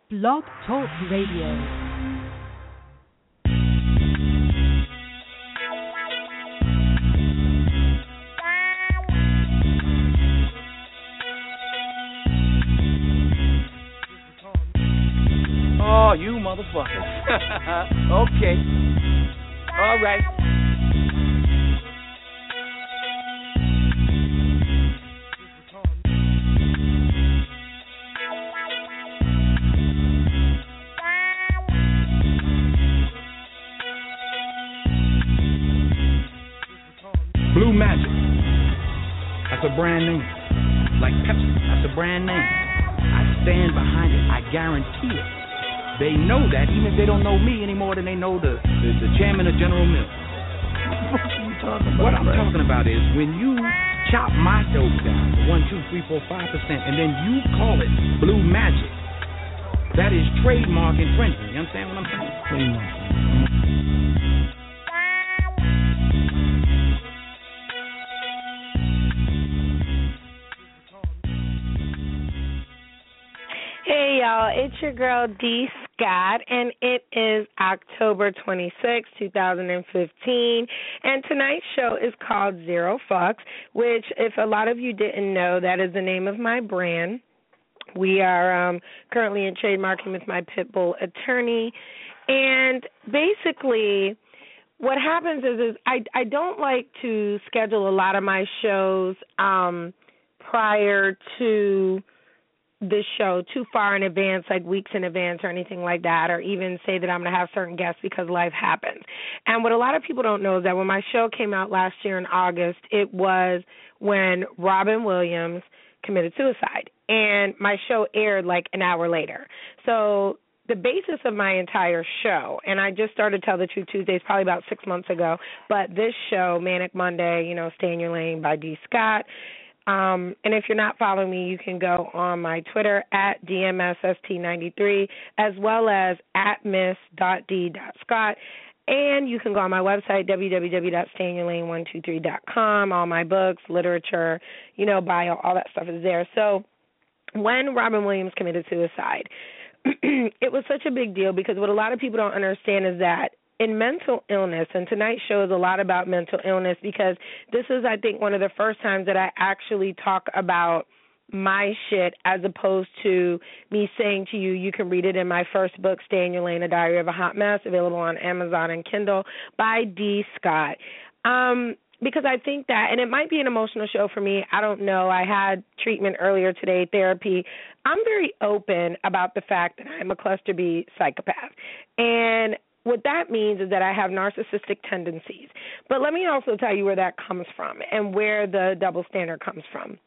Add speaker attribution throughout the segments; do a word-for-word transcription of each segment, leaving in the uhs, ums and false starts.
Speaker 1: Blog Talk Radio.
Speaker 2: Oh, you motherfuckers. Okay. All right.
Speaker 3: Blue Magic. That's a brand name. Like Pepsi. That's a brand name. I stand behind it. I guarantee it. They know that, even if they don't know me any more than they know the, the, the chairman of General Mills.
Speaker 4: What are you talking about?
Speaker 3: What I'm
Speaker 4: right?
Speaker 3: talking about is when you chop my dope down, one, two, three, four, five percent, and then you call it Blue Magic, that is trademark infringement. You understand what I'm saying?
Speaker 4: Mm-hmm.
Speaker 5: Hey, y'all, it's your girl, D. Scott, and it is October twenty-sixth, twenty fifteen, and tonight's show is called Zero Fucks, which, if a lot of you didn't know, that is the name of my brand. We are um, currently in trademarking with my Pitbull attorney, and basically what happens is, is I, I don't like to schedule a lot of my shows um, prior to this show too far in advance, like weeks in advance or anything like that, or even say that I'm going to have certain guests because life happens. And what a lot of people don't know is that when my show came out last year in August, it was when Robin Williams committed suicide. And my show aired like an hour later. So the basis of my entire show, and I just started Tell the Truth Tuesdays probably about six months ago, but this show, Manic Monday, you know, Stay in Your Lane by D. Scott, Um, and if you're not following me, you can go on my Twitter at D M S S T ninety-three as well as at miss dot d dot scott. And you can go on my website, w w w dot stay in your lane one two three dot com. All my books, literature, you know, bio, all that stuff is there. So when Robin Williams committed suicide, it was such a big deal because what a lot of people don't understand is that in mental illness, and tonight's show is a lot about mental illness because this is, I think, one of the first times that I actually talk about my shit as opposed to me saying to you, you can read it in my first book, Stay in Your Lane, A Diary of a Hot Mess, available on Amazon and Kindle by D. Scott. Um, because I think that, and it might be an emotional show for me, I don't know. I had treatment earlier today, therapy. I'm very open about the fact that I'm a cluster B psychopath. And what that means is that I have narcissistic tendencies. But let me also tell you where that comes from and where the double standard comes from.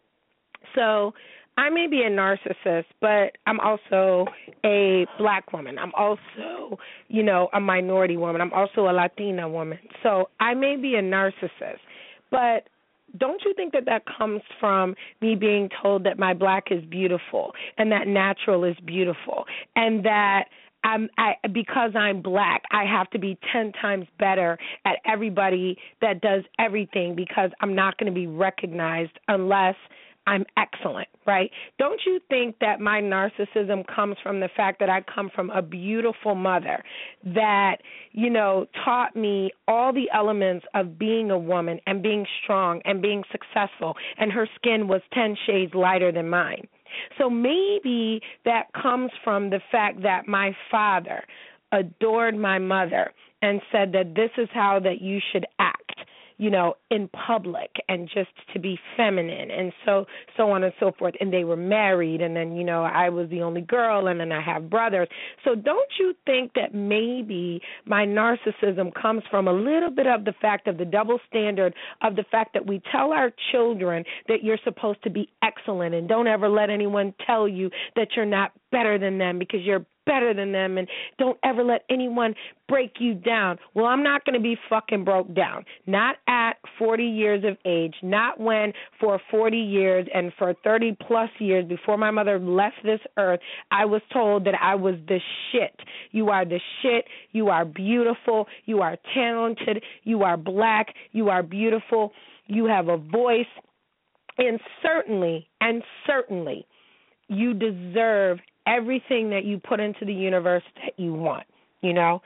Speaker 5: So I may be a narcissist, but I'm also a black woman. I'm also, you know, a minority woman. I'm also a Latina woman. So I may be a narcissist, but don't you think that that comes from me being told that my black is beautiful and that natural is beautiful and that I'm, I, because I'm black, I have to be ten times better at everybody that does everything because I'm not going to be recognized unless I'm excellent, right? Don't you think that my narcissism comes from the fact that I come from a beautiful mother that, you know, taught me all the elements of being a woman and being strong and being successful, and her skin was ten shades lighter than mine? So maybe that comes from the fact that my father adored my mother and said that this is how that you should act, you know, in public and just to be feminine and so so on and so forth. And they were married, and then, you know, I was the only girl, and then I have brothers. So don't you think that maybe my narcissism comes from a little bit of the fact of the double standard of the fact that we tell our children that you're supposed to be excellent and don't ever let anyone tell you that you're not better than them because you're better than them, and don't ever let anyone break you down. Well, I'm not going to be fucking broke down. Not at forty years of age, not when for forty years and for thirty plus years before my mother left this earth, I was told that I was the shit. You are the shit. You are beautiful. You are talented. You are black. You are beautiful. You have a voice. And certainly, and certainly, you deserve everything that you put into the universe that you want, you know?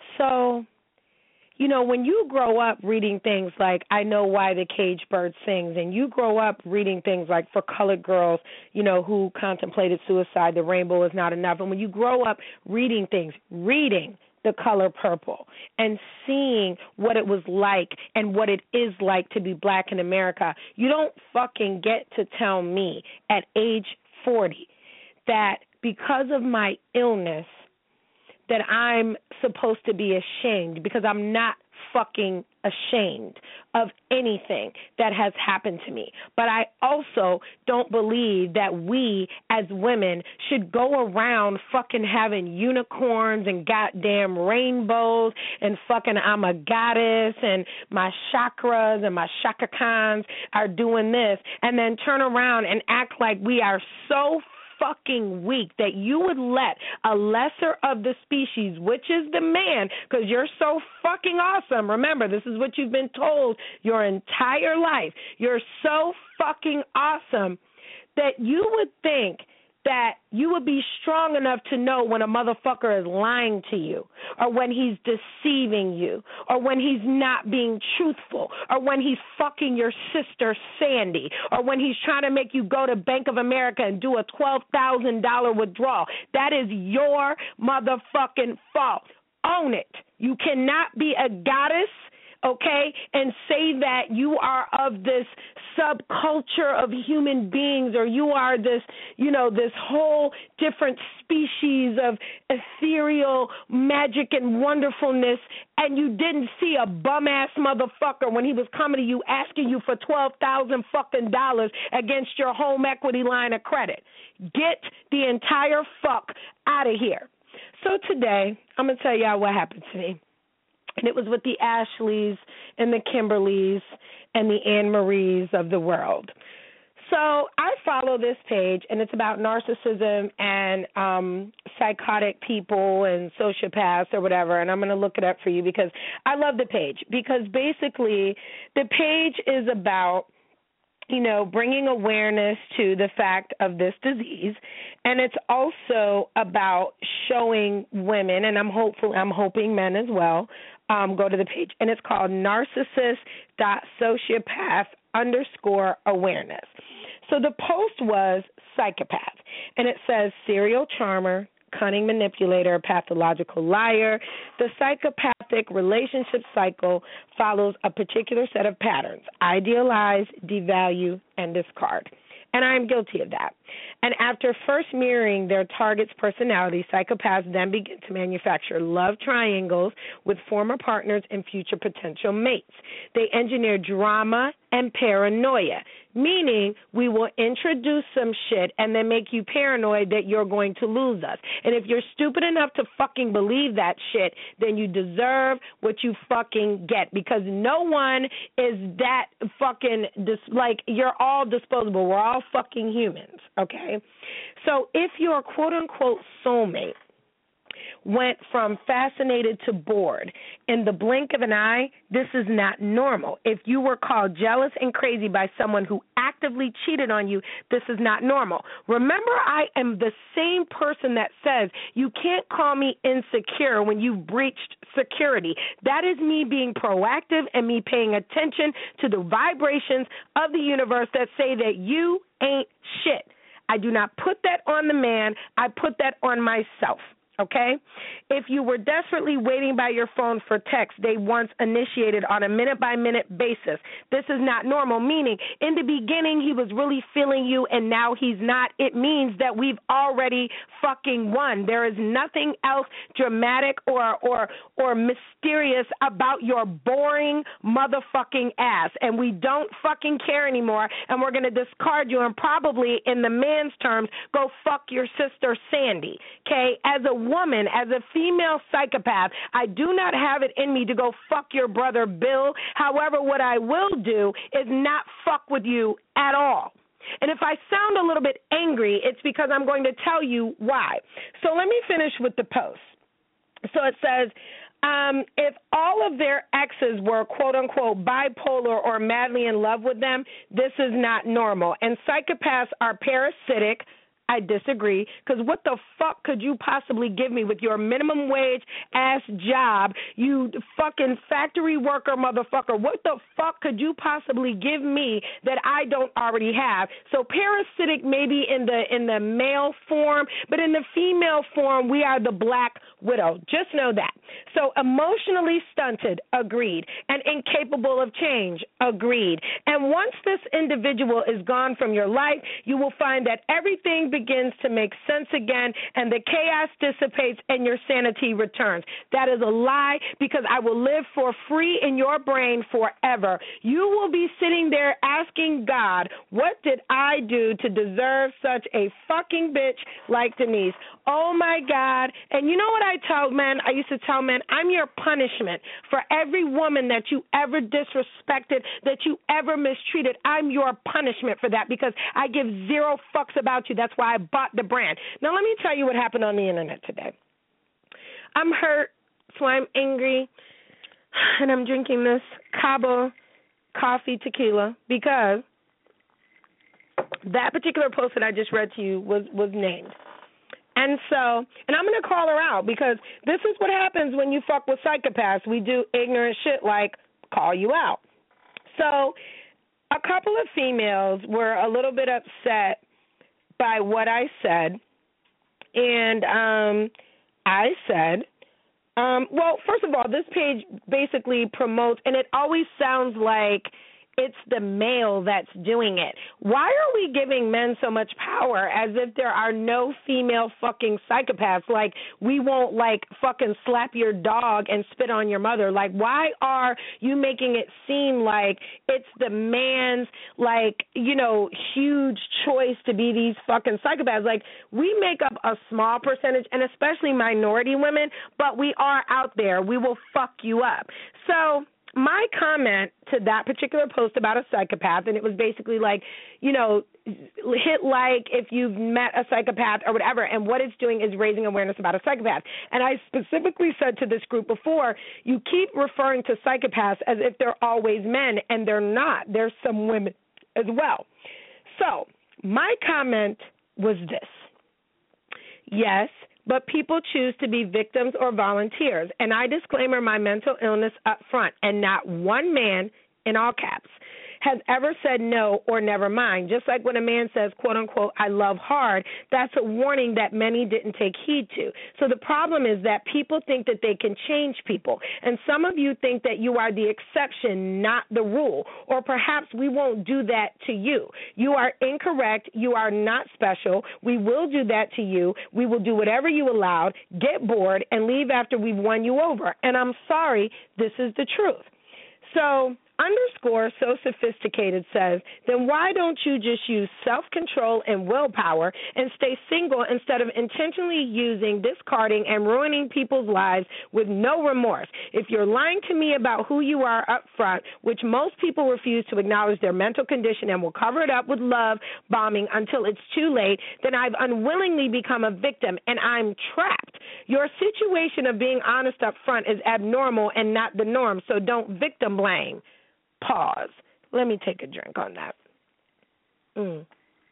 Speaker 5: So, you know, when you grow up reading things like I Know Why the Caged Bird Sings, and you grow up reading things like For Colored Girls, you know, who contemplated suicide, the rainbow is not enough, and when you grow up reading things, reading The Color Purple and seeing what it was like and what it is like to be black in America, you don't fucking get to tell me at age forty that because of my illness that I'm supposed to be ashamed, because I'm not fucking ashamed of anything that has happened to me. But I also don't believe that we as women should go around fucking having unicorns and goddamn rainbows and fucking I'm a goddess and my chakras and my chakra khans are doing this, and then turn around and act like we are so fucking weak that you would let a lesser of the species, which is the man, because you're so fucking awesome. Remember, this is what you've been told your entire life. You're so fucking awesome that you would think that you would be strong enough to know when a motherfucker is lying to you, or when he's deceiving you, or when he's not being truthful, or when he's fucking your sister Sandy, or when he's trying to make you go to Bank of America and do a twelve thousand dollars withdrawal. That is your motherfucking fault. Own it. You cannot be a goddess, okay, and say that you are of this subculture of human beings, or you are this, you know, this whole different species of ethereal magic and wonderfulness, and you didn't see a bum-ass motherfucker when he was coming to you asking you for twelve thousand fucking dollars against your home equity line of credit. Get the entire fuck out of here. So today, I'm going to tell y'all what happened to me. And it was with the Ashleys and the Kimberlys and the Anne Maries of the world. So I follow this page, and it's about narcissism and um, psychotic people and sociopaths or whatever, and I'm going to look it up for you because I love the page. Because basically the page is about, you know, bringing awareness to the fact of this disease, and it's also about showing women, and I'm hopeful, I'm hoping men as well, um, go to the page, and it's called narcissist.sociopath underscore awareness. So the post was psychopath, and it says serial charmer, cunning manipulator, pathological liar. The psychopathic relationship cycle follows a particular set of patterns: idealize, devalue, and discard. And I am guilty of that. And after first mirroring their target's personality, psychopaths then begin to manufacture love triangles with former partners and future potential mates. They engineer drama and paranoia, meaning we will introduce some shit and then make you paranoid that you're going to lose us. And if you're stupid enough to fucking believe that shit, then you deserve what you fucking get, because no one is that fucking, dis- like, you're all disposable. We're all fucking humans, okay? So if your quote-unquote soulmate went from fascinated to bored in the blink of an eye, this is not normal. If you were called jealous and crazy by someone who actively cheated on you, this is not normal. Remember, I am the same person that says you can't call me insecure when you've breached security. That is me being proactive and me paying attention to the vibrations of the universe that say that you ain't shit. I do not put that on the man. I put that on myself. Okay? If you were desperately waiting by your phone for text they once initiated on a minute-by-minute basis, this is not normal, meaning in the beginning he was really feeling you and now he's not. It means that we've already fucking won. There is nothing else dramatic or or or mysterious about your boring motherfucking ass, and we don't fucking care anymore, and we're going to discard you and probably, in the man's terms, go fuck your sister Sandy. Okay? As a woman, as a female psychopath, I do not have it in me to go fuck your brother Bill. However, what I will do is not fuck with you at all. And if I sound a little bit angry, it's because I'm going to tell you why. So let me finish with the post. So it says, um, if all of their exes were, quote-unquote, bipolar or madly in love with them, this is not normal. And psychopaths are parasitic, I disagree, because what the fuck could you possibly give me with your minimum wage ass job, you fucking factory worker motherfucker? What the fuck could you possibly give me that I don't already have? So parasitic maybe in the in the male form, but in the female form, we are the black widow. Just know that. So emotionally stunted, agreed, and incapable of change, agreed. And once this individual is gone from your life, you will find that everything begins to make sense again, and the chaos dissipates and your sanity returns. That is a lie, because I will live for free in your brain forever. You will be sitting there asking God, what did I do to deserve such a fucking bitch like Denise? Oh, my God. And you know what I tell men? I used to tell men, I'm your punishment for every woman that you ever disrespected, that you ever mistreated. I'm your punishment for that, because I give zero fucks about you. That's why I bought the brand. Now, let me tell you what happened on the internet today. I'm hurt, so I'm angry, and I'm drinking this Cabo coffee tequila because that particular post that I just read to you was, was named. And so, and I'm going to call her out, because this is what happens when you fuck with psychopaths. We do ignorant shit like call you out. So a couple of females were a little bit upset by what I said. And um, I said, um, well, first of all, this page basically promotes, and it always sounds like it's the male that's doing it. Why are we giving men so much power as if there are no female fucking psychopaths? Like, we won't, like, fucking slap your dog and spit on your mother. Like, why are you making it seem like it's the man's, like, you know, huge choice to be these fucking psychopaths? Like, we make up a small percentage, and especially minority women, but we are out there. We will fuck you up. So my comment to that particular post about a psychopath, and it was basically like, you know, hit like if you've met a psychopath or whatever, and what it's doing is raising awareness about a psychopath. And I specifically said to this group before, you keep referring to psychopaths as if they're always men, and they're not. There's some women as well. So my comment was this. Yes, but people choose to be victims or volunteers. And I disclaimer my mental illness up front, and not one man, in all caps, has ever said no or never mind. Just like when a man says, quote, unquote, I love hard, that's a warning that many didn't take heed to. So the problem is that people think that they can change people. And some of you think that you are the exception, not the rule. Or perhaps we won't do that to you. You are incorrect. You are not special. We will do that to you. We will do whatever you allowed, get bored, and leave after we've won you over. And I'm sorry, this is the truth. So underscore so sophisticated says, then why don't you just use self-control and willpower and stay single instead of intentionally using, discarding, and ruining people's lives with no remorse? If you're lying to me about who you are up front, which most people refuse to acknowledge their mental condition and will cover it up with love bombing until it's too late, then I've unwillingly become a victim and I'm trapped. Your situation of being honest up front is abnormal and not the norm, so don't victim blame. Pause. Let me take a drink on that. Mm.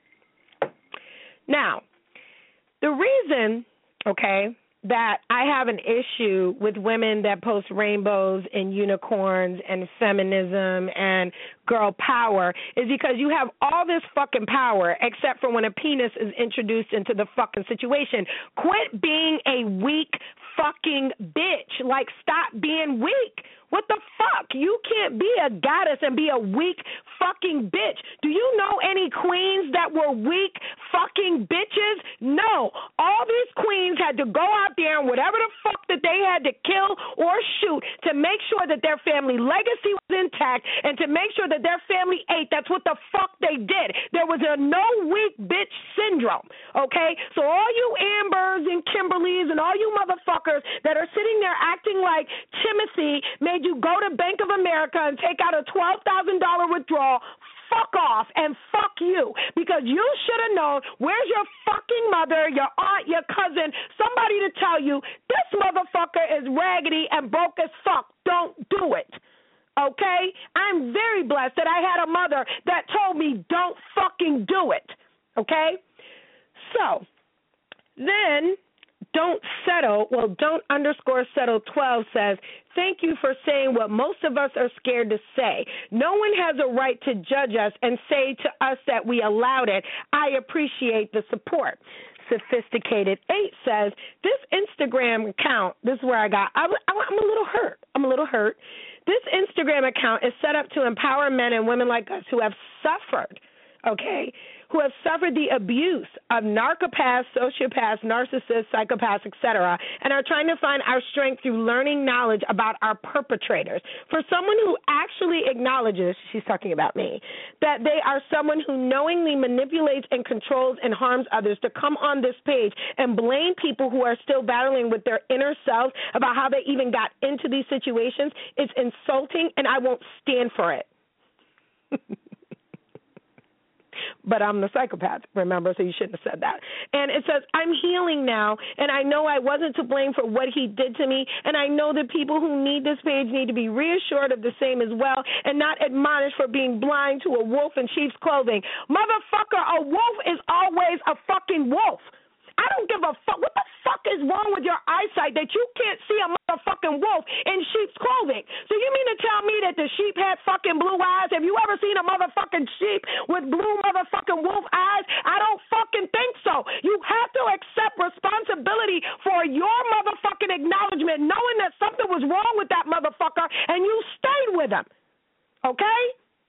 Speaker 5: Now, the reason, okay, that I have an issue with women that post rainbows and unicorns and feminism and girl power is because you have all this fucking power except for when a penis is introduced into the fucking situation. Quit being a weak fucking bitch. Like, stop being weak. What the fuck? You can't be a goddess and be a weak fucking bitch. Do you know any queens that were weak fucking bitches? No. All these queens had to go out there and whatever the fuck that they had to kill or shoot to make sure that their family legacy was intact and to make sure that their family ate. That's what the fuck they did. There was a no weak bitch syndrome, okay? So all you Ambers and Kimberlys and all you motherfuckers that are sitting there acting like Timothy made you go to Bank of America and take out a twelve thousand dollars withdrawal, fuck off and fuck you, because you should have known. Where's your fucking mother, your aunt, your cousin, somebody to tell you this motherfucker is raggedy and broke as fuck. Don't do it. Okay? I'm very blessed that I had a mother that told me don't fucking do it. Okay? So then don't settle, well, don't underscore settle twelve says, thank you for saying what most of us are scared to say. No one has a right to judge us and say to us that we allowed it. I appreciate the support. Sophisticated eight says, this Instagram account, this is where I got, I, I, I'm a little hurt. I'm a little hurt. This Instagram account is set up to empower men and women like us who have suffered, okay, who have suffered the abuse of narcopaths, sociopaths, narcissists, psychopaths, et cetera, and are trying to find our strength through learning knowledge about our perpetrators. For someone who actually acknowledges, she's talking about me, that they are someone who knowingly manipulates and controls and harms others to come on this page and blame people who are still battling with their inner selves about how they even got into these situations, it's insulting, and I won't stand for it. But I'm the psychopath, remember, so you shouldn't have said that. And it says, I'm healing now, and I know I wasn't to blame for what he did to me, and I know that people who need this page need to be reassured of the same as well and not admonished for being blind to a wolf in sheep's clothing. Motherfucker, a wolf is always a fucking wolf. I don't give a fuck. What the fuck is wrong with your eyesight that you can't see a motherfucking wolf in sheep's clothing? So you mean to tell me that the sheep had fucking blue eyes? Have you ever seen a motherfucking sheep with blue motherfucking wolf eyes? I don't fucking think so. You have to accept responsibility for your motherfucking acknowledgement, knowing that something was wrong with that motherfucker, and you stayed with him. Okay?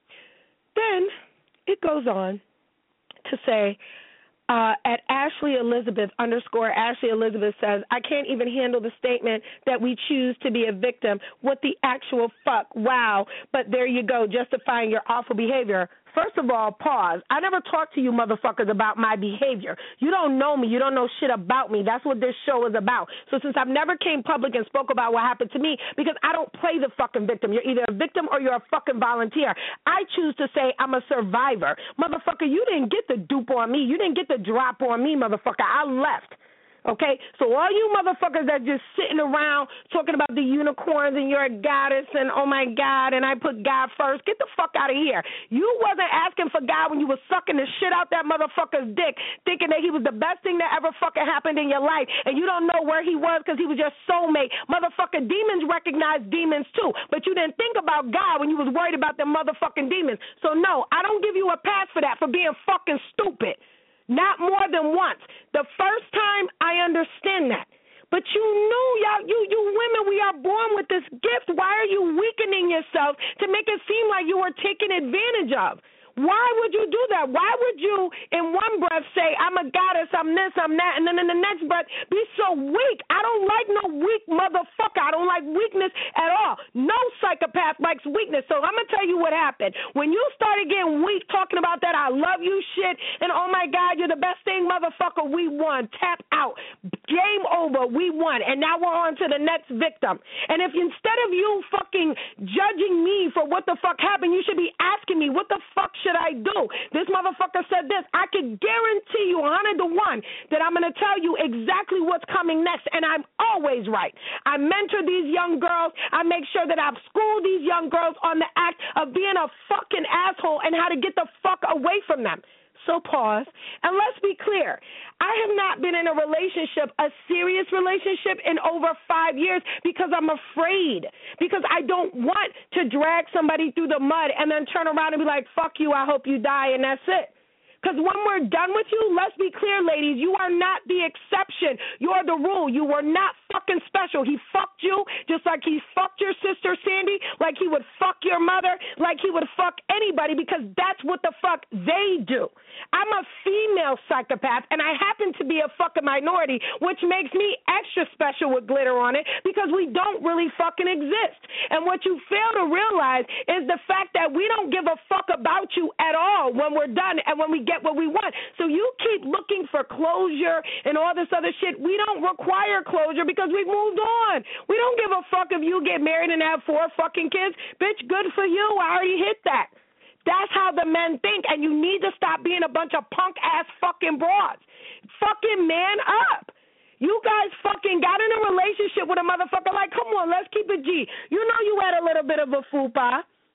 Speaker 5: Then it goes on to say, Uh, at Ashley Elizabeth underscore Ashley Elizabeth says, I can't even handle the statement that we choose to be a victim. What the actual fuck? Wow. But there you go, justifying your awful behavior. First of all, pause. I never talked to you motherfuckers about my behavior. You don't know me. You don't know shit about me. That's what this show is about. So since I've never came public and spoke about what happened to me, because I don't play the fucking victim. You're either a victim or you're a fucking volunteer. I choose to say I'm a survivor. Motherfucker, you didn't get the dupe on me. You didn't get the drop on me, motherfucker. I left. Okay, so all you motherfuckers that just sitting around talking about the unicorns and you're a goddess and oh my God and I put God first, get the fuck out of here. You wasn't asking for God when you was sucking the shit out that motherfucker's dick, thinking that he was the best thing that ever fucking happened in your life, and you don't know where he was because he was your soulmate. Motherfucker, demons recognize demons too, but you didn't think about God when you was worried about them motherfucking demons. So no, I don't give you a pass for that, for being fucking stupid. Not more than once. The first time, I understand that. But you knew, y'all, you, you women, we are born with this gift. Why are you weakening yourself to make it seem like you were taken advantage of? Why would you do that? Why would you, in one breath, say, I'm a goddess, I'm this, I'm that, and then in the next breath, be so weak? I don't like no weak motherfucker. I don't like weakness at all. No psychopath likes weakness. So I'm going to tell you what happened. When you started getting weak, talking about that I love you shit, and oh, my God, you're the best thing, motherfucker, we won. Tap out. Game over. We won. And now we're on to the next victim. And if instead of you fucking judging me for what the fuck happened, you should be asking me, what the fuck should I do? This motherfucker said this. I can guarantee you one hundred to one that I'm going to tell you exactly what's coming next, and I'm always right. I mentor these young girls. I make sure that I've schooled these young girls on the act of being a fucking asshole and how to get the fuck away from them. So pause, and let's be clear. I have not been in a relationship, a serious relationship, in over five years because I'm afraid, because I don't want to drag somebody through the mud and then turn around and be like, fuck you, I hope you die, and that's it. Because when we're done with you, let's be clear, ladies, you are not the exception. You're the rule. You were not fucking special. He fucked you just like he fucked your sister, Sandy, like he would fuck your mother, like he would fuck anybody, because that's what the fuck they do. I'm a female psychopath, and I happen to be a fucking minority, which makes me extra special with glitter on it, because we don't really fucking exist. And what you fail to realize is the fact that we don't give a fuck about you at all when we're done and when we get what we want. So you keep looking for closure and all this other shit. We don't require closure because we've moved on. We don't give a fuck if you get married and have four fucking kids. Bitch, good for you. I already hit that. That's how the men think, and you need to stop being a bunch of punk-ass fucking broads. Fucking man up. You guys fucking got in a relationship with a motherfucker like, come on, let's keep it G. You know you had a little bit of a fupa.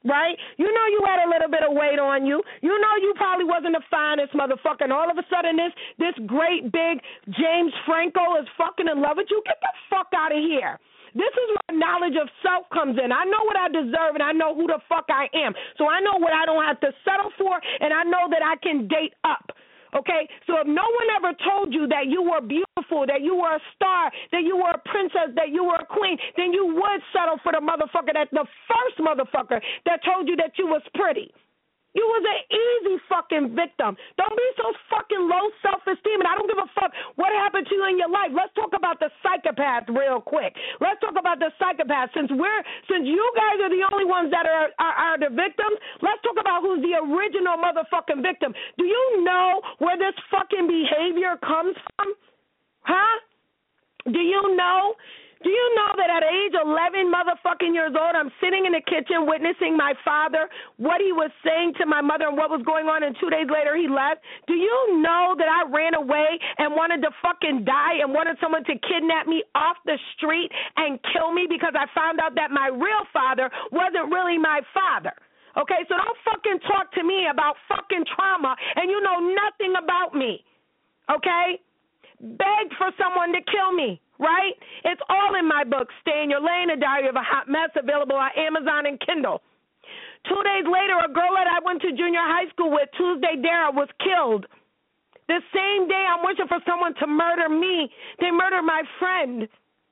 Speaker 5: right? You know you had a little bit of weight on you. You know you probably wasn't the finest motherfucker, and all of a sudden this this great big James Franco is fucking in love with you. Get the fuck out of here. This is where knowledge of self comes in. I know what I deserve, and I know who the fuck I am. So I know what I don't have to settle for, and I know that I can date up. Okay, so if no one ever told you that you were beautiful, that you were a star, that you were a princess, that you were a queen, then you would settle for the motherfucker, that the first motherfucker that told you that you was pretty. You was an easy fucking victim. Don't be so fucking low self-esteem, and I don't give a fuck what happened to you in your life. Let's talk about the psychopath real quick. Let's talk about the psychopath. Since we're, since you guys are the only ones that are, are, are the victims, let's talk about who's the original motherfucking victim. Do you know where this fucking behavior comes from? Huh? Do you know? Do you know that at age eleven motherfucking years old, I'm sitting in the kitchen witnessing my father, what he was saying to my mother and what was going on, and two days later he left? Do you know that I ran away and wanted to fucking die and wanted someone to kidnap me off the street and kill me because I found out that my real father wasn't really my father? Okay, so don't fucking talk to me about fucking trauma and you know nothing about me. Okay? Beg for someone to kill me. Right? It's all in my book, Stay in Your Lane, A Diary of a Hot Mess, available on Amazon and Kindle. Two days later, a girl that I went to junior high school with, Tuesday Dara, was killed. The same day I'm wishing for someone to murder me, they murdered my friend.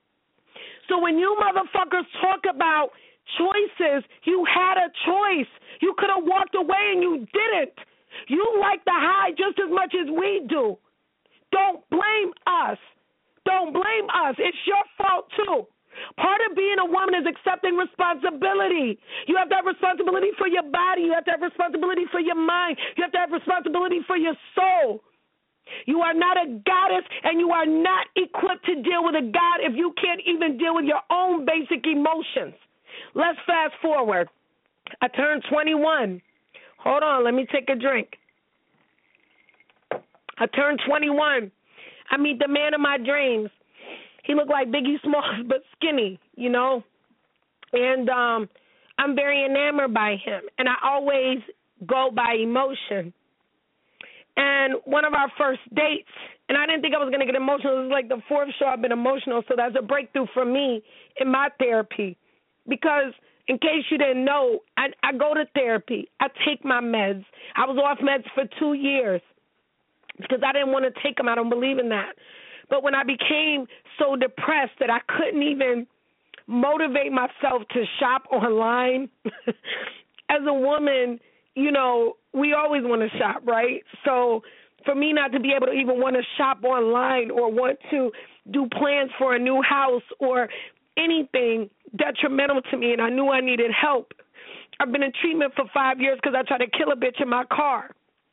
Speaker 5: So when you motherfuckers talk about choices, you had a choice. You could have walked away and you didn't. You like the high just as much as we do. Don't blame us. Don't blame us. It's your fault, too. Part of being a woman is accepting responsibility. You have to have responsibility for your body. You have to have responsibility for your mind. You have to have responsibility for your soul. You are not a goddess, and you are not equipped to deal with a god if you can't even deal with your own basic emotions. Let's fast forward. I turned twenty-one. Hold on. Let me take a drink. I turned twenty-one. I meet the man of my dreams. He looked like Biggie Smalls, but skinny, you know. And um, I'm very enamored by him. And I always go by emotion. And one of our first dates, and I didn't think I was going to get emotional. It was like the fourth show I've been emotional, so that's a breakthrough for me in my therapy. Because in case you didn't know, I, I go to therapy. I take my meds. I was off meds for two years. Because I didn't want to take them. I don't believe in that. But when I became so depressed that I couldn't even motivate myself to shop online, as a woman, you know, we always want to shop, right? So for me not to be able to even want to shop online or want to do plans for a new house or anything detrimental to me, and I knew I needed help. I've been in treatment for five years because I tried to kill a bitch in my car.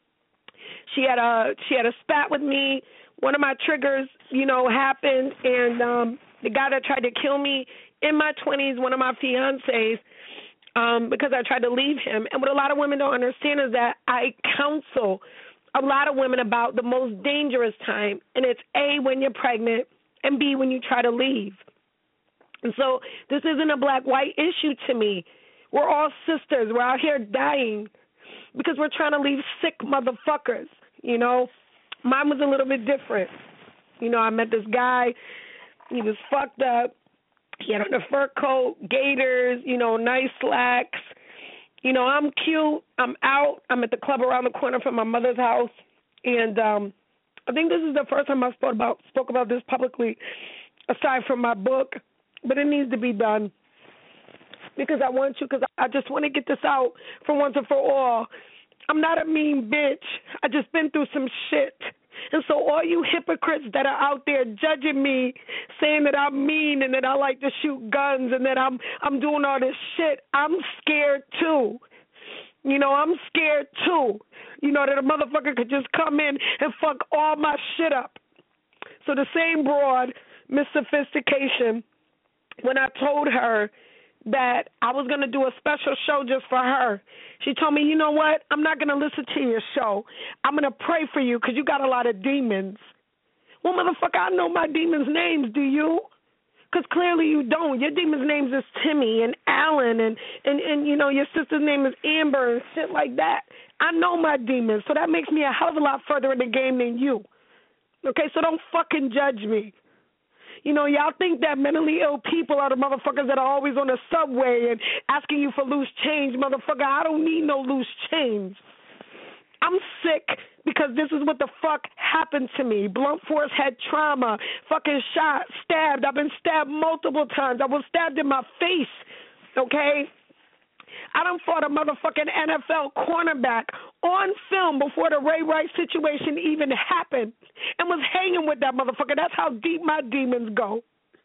Speaker 5: She had a she had a spat with me. One of my triggers, you know, happened, and um, the guy that tried to kill me in my twenties, one of my fiancés, um, because I tried to leave him. And what a lot of women don't understand is that I counsel a lot of women about the most dangerous time, and it's A, when you're pregnant, and B, when you try to leave. And so this isn't a black-white issue to me. We're all sisters. We're out here dying because we're trying to leave sick motherfuckers. You know, mine was a little bit different. You know, I met this guy. He was fucked up. He had on a fur coat, gaiters, you know, nice slacks. You know, I'm cute. I'm out. I'm at the club around the corner from my mother's house. And um, I think this is the first time I spoke about, spoke about this publicly, aside from my book. But it needs to be done because I want you, because I just want to get this out for once and for all. I'm not a mean bitch. I just been through some shit. And so all you hypocrites that are out there judging me, saying that I'm mean and that I like to shoot guns and that I'm I'm doing all this shit, I'm scared too. You know, I'm scared too. You know, that a motherfucker could just come in and fuck all my shit up. So the same broad, Miss Sophistication, when I told her that I was going to do a special show just for her, she told me, you know what, I'm not going to listen to your show. I'm going to pray for you because you got a lot of demons. Well, motherfucker, I know my demons' names, do you? Because clearly you don't. Your demon's names is Timmy and Alan and, and, and, you know, your sister's name is Amber and shit like that. I know my demons, so that makes me a hell of a lot further in the game than you. Okay, so don't fucking judge me. You know, y'all think that mentally ill people are the motherfuckers that are always on the subway and asking you for loose change, motherfucker. I don't need no loose change. I'm sick because this is what the fuck happened to me. Blunt force head trauma, fucking shot, stabbed. I've been stabbed multiple times. I was stabbed in my face, okay? I done fought a motherfucking N F L cornerback on film before the Ray Rice situation even happened and was hanging with that motherfucker. That's how deep my demons go.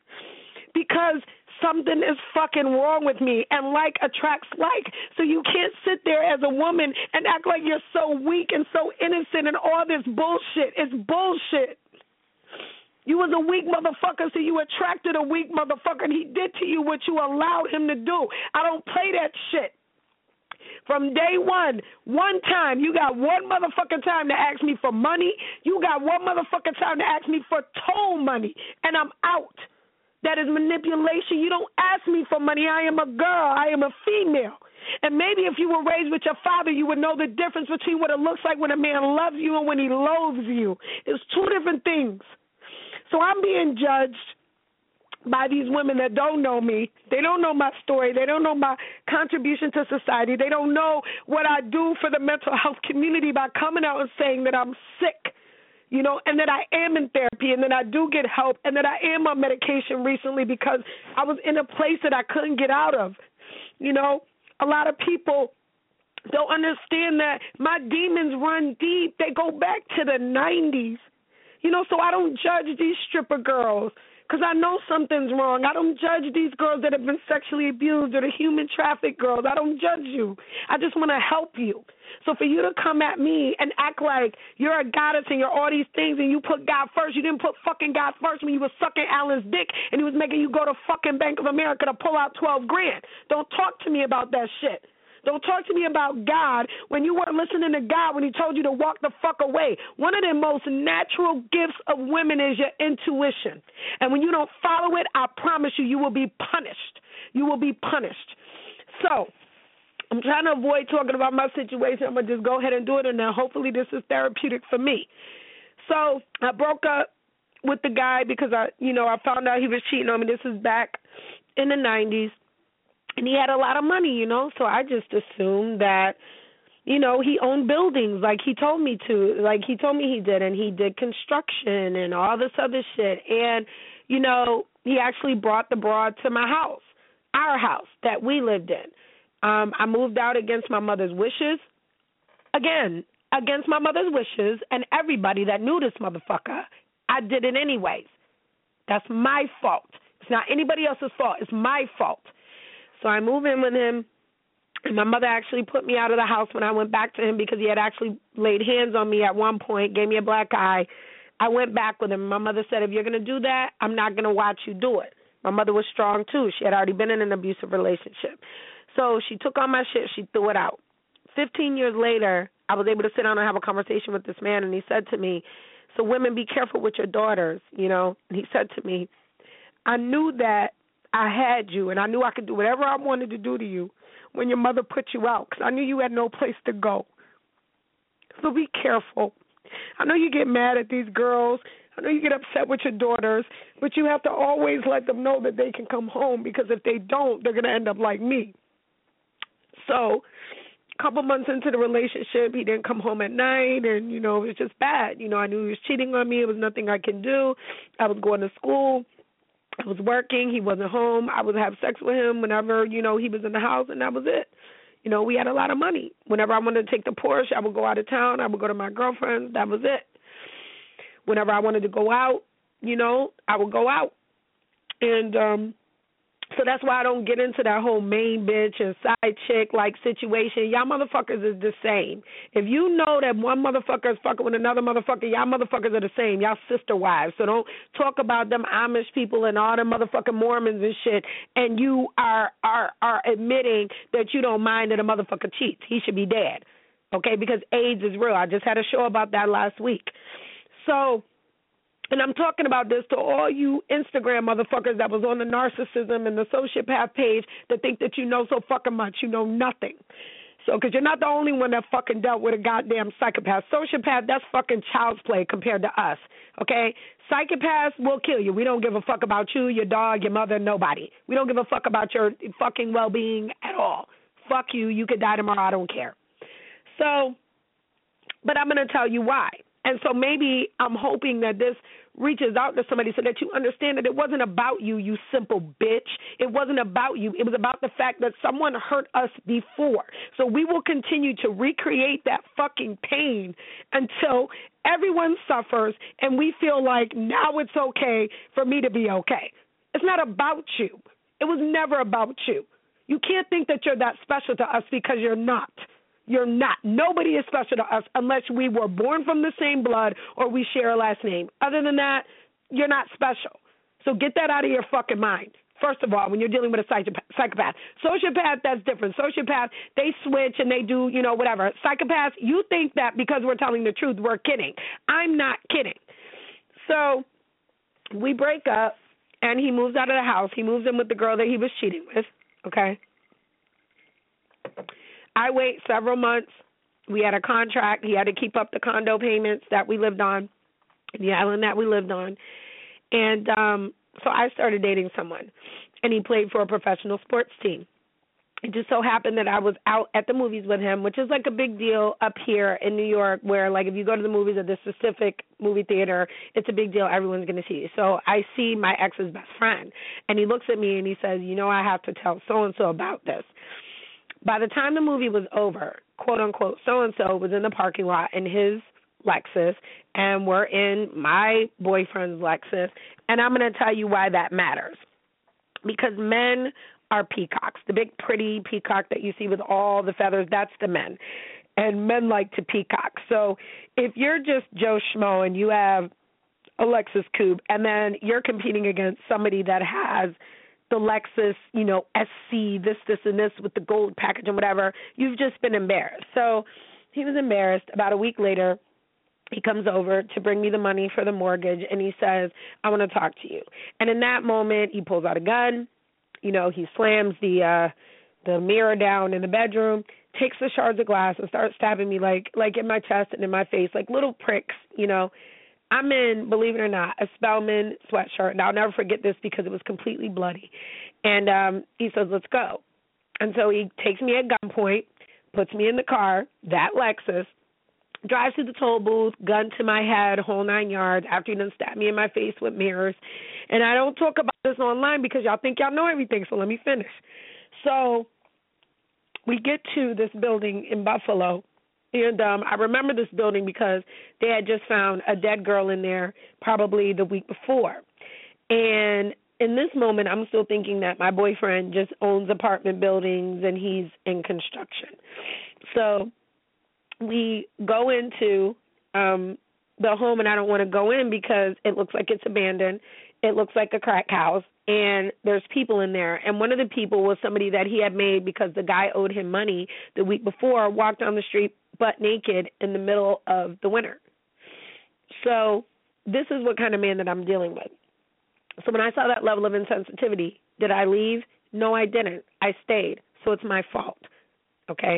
Speaker 5: Because something is fucking wrong with me, and like attracts like. So you can't sit there as a woman and act like you're so weak and so innocent and all this bullshit. It's bullshit. You was a weak motherfucker, so you attracted a weak motherfucker, and he did to you what you allowed him to do. I don't play that shit. From day one, one time, you got one motherfucking time to ask me for money. You got one motherfucking time to ask me for toll money, and I'm out. That is manipulation. You don't ask me for money. I am a girl. I am a female. And maybe if you were raised with your father, you would know the difference between what it looks like when a man loves you and when he loathes you. It's two different things. So I'm being judged by these women that don't know me. They don't know my story. They don't know my contribution to society. They don't know what I do for the mental health community by coming out and saying that I'm sick, you know, and that I am in therapy and that I do get help and that I am on medication recently because I was in a place that I couldn't get out of. You know, a lot of people don't understand that my demons run deep. They go back to the nineties. You know, so I don't judge these stripper girls because I know something's wrong. I don't judge these girls that have been sexually abused or the human trafficked girls. I don't judge you. I just want to help you. So for you to come at me and act like you're a goddess and you're all these things and you put God first, you didn't put fucking God first when you were sucking Alan's dick and he was making you go to fucking Bank of America to pull out twelve grand. Don't talk to me about that shit. Don't talk to me about God when you weren't listening to God when he told you to walk the fuck away. One of the most natural gifts of women is your intuition. And when you don't follow it, I promise you, you will be punished. You will be punished. So I'm trying to avoid talking about my situation. I'm going to just go ahead and do it, and then hopefully this is therapeutic for me. So I broke up with the guy because I, you know, I found out he was cheating on me. This is back in the nineties. And he had a lot of money, you know, so I just assumed that, you know, he owned buildings like he told me to, like he told me he did, and he did construction and all this other shit. And, you know, he actually brought the broad to my house, our house that we lived in. Um, I moved out against my mother's wishes, again, against my mother's wishes, and everybody that knew this motherfucker, I did it anyways. That's my fault. It's not anybody else's fault. It's my fault. So I moved in with him, and my mother actually put me out of the house when I went back to him because he had actually laid hands on me at one point, gave me a black eye. I went back with him. My mother said, if you're going to do that, I'm not going to watch you do it. My mother was strong, too. She had already been in an abusive relationship. So she took all my shit. She threw it out. Fifteen years later, I was able to sit down and have a conversation with this man, and he said to me, so women, be careful with your daughters, you know. And he said to me, I knew that I had you, and I knew I could do whatever I wanted to do to you when your mother put you out, because I knew you had no place to go. So be careful. I know you get mad at these girls. I know you get upset with your daughters, but you have to always let them know that they can come home, because if they don't, they're going to end up like me. So a couple months into the relationship, he didn't come home at night, and, you know, it was just bad. You know, I knew he was cheating on me. It was nothing I could do. I was going to school. I was working. He wasn't home. I would have sex with him whenever, you know, he was in the house, and that was it. You know, we had a lot of money. Whenever I wanted to take the Porsche, I would go out of town. I would go to my girlfriend's. That was it. Whenever I wanted to go out, you know, I would go out. And um, so that's why I don't get into that whole main bitch and side chick like situation. Y'all motherfuckers is the same. If you know that one motherfucker is fucking with another motherfucker, y'all motherfuckers are the same. Y'all sister wives. So don't talk about them Amish people and all them motherfucking Mormons and shit, and you are are are admitting that you don't mind that a motherfucker cheats. He should be dead. Okay, because AIDS is real. I just had a show about that last week. So And I'm talking about this to all you Instagram motherfuckers that was on the narcissism and the sociopath page that think that you know so fucking much. You know nothing. So, because you're not the only one that fucking dealt with a goddamn psychopath. Sociopath, that's fucking child's play compared to us, okay? Psychopaths will kill you. We don't give a fuck about you, your dog, your mother, nobody. We don't give a fuck about your fucking well-being at all. Fuck you. You could die tomorrow. I don't care. So, but I'm going to tell you why. And so maybe I'm hoping that this reaches out to somebody so that you understand that it wasn't about you, you simple bitch. It wasn't about you. It was about the fact that someone hurt us before. So we will continue to recreate that fucking pain until everyone suffers and we feel like now it's okay for me to be okay. It's not about you. It was never about you. You can't think that you're that special to us because you're not. You're not. Nobody is special to us unless we were born from the same blood or we share a last name. Other than that, you're not special. So get that out of your fucking mind. First of all, when you're dealing with a psychopath. Sociopath, that's different. Sociopath, they switch and they do, you know, whatever. Psychopaths, you think that because we're telling the truth, we're kidding. I'm not kidding. So we break up and he moves out of the house. He moves in with the girl that he was cheating with, okay? I wait several months. We had a contract. He had to keep up the condo payments that we lived on, the island that we lived on. And um, so I started dating someone, and he played for a professional sports team. It just so happened that I was out at the movies with him, which is like a big deal up here in New York where, like, if you go to the movies at this specific movie theater, it's a big deal. Everyone's going to see you. So I see my ex's best friend, and he looks at me and he says, you know, I have to tell so-and-so about this. By the time the movie was over, quote, unquote, so-and-so was in the parking lot in his Lexus, and we're in my boyfriend's Lexus, and I'm going to tell you why that matters. Because men are peacocks. The big, pretty peacock that you see with all the feathers, that's the men. And men like to peacock. So if you're just Joe Schmo and you have a Lexus coupe, and then you're competing against somebody that has the Lexus, you know, S C, this, this, and this with the gold package and whatever, you've just been embarrassed. So he was embarrassed. About a week later, he comes over to bring me the money for the mortgage, and he says, I want to talk to you. And in that moment, he pulls out a gun. You know, he slams the uh, the mirror down in the bedroom, takes the shards of glass, and starts stabbing me like like in my chest and in my face, like little pricks, you know. I'm in, believe it or not, a Spelman sweatshirt, and I'll never forget this because it was completely bloody. And um, he says, let's go. And so he takes me at gunpoint, puts me in the car, that Lexus, drives to the toll booth, gun to my head, whole nine yards, after he done stabbed me in my face with mirrors. And I don't talk about this online because y'all think y'all know everything, so let me finish. So we get to this building in Buffalo. And um, I remember this building because they had just found a dead girl in there probably the week before. And in this moment, I'm still thinking that my boyfriend just owns apartment buildings and he's in construction. So we go into um, the home, and I don't want to go in because it looks like it's abandoned. It looks like a crack house, and there's people in there. And one of the people was somebody that he had made because the guy owed him money the week before, walked down the street butt naked in the middle of the winter. So this is what kind of man that I'm dealing with. So when I saw that level of insensitivity, did I leave? No, I didn't. I stayed. So it's my fault. Okay?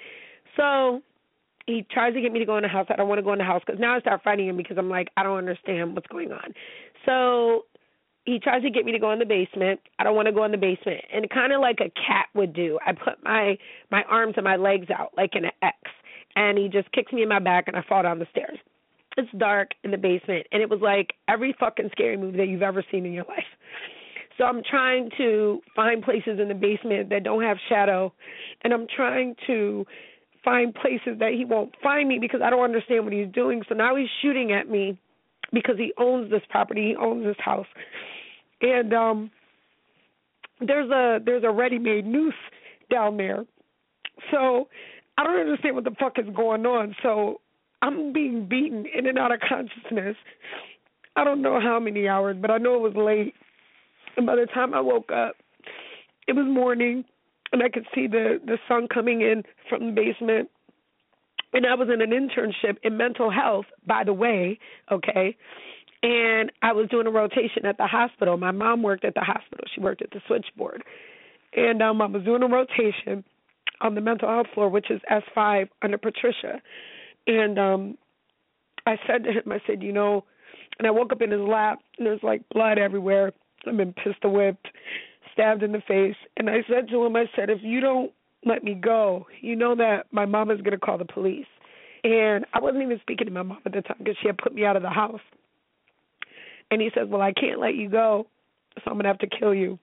Speaker 5: So he tries to get me to go in the house. I don't want to go in the house because now I start fighting him because I'm like, I don't understand what's going on. So he tries to get me to go in the basement. I don't want to go in the basement. And kind of like a cat would do, I put my, my arms and my legs out like in an X. And he just kicks me in my back, and I fall down the stairs. It's dark in the basement, and it was like every fucking scary movie that you've ever seen in your life. So I'm trying to find places in the basement that don't have shadow, and I'm trying to find places that he won't find me because I don't understand what he's doing. So now he's shooting at me because he owns this property, he owns this house. And um, there's a there's a ready-made noose down there. So I don't understand what the fuck is going on. So I'm being beaten in and out of consciousness. I don't know how many hours, but I know it was late. And by the time I woke up, it was morning, and I could see the, the sun coming in from the basement. And I was in an internship in mental health, by the way, okay? And I was doing a rotation at the hospital. My mom worked at the hospital. She worked at the switchboard. And um, I was doing a rotation on the mental health floor, which is S five under Patricia. And um, I said to him, I said, you know, and I woke up in his lap, and there's like blood everywhere. I've been pistol whipped, stabbed in the face. And I said to him, I said, if you don't let me go, you know that my mom is going to call the police. And I wasn't even speaking to my mom at the time because she had put me out of the house. And he says, well, I can't let you go, so I'm going to have to kill you.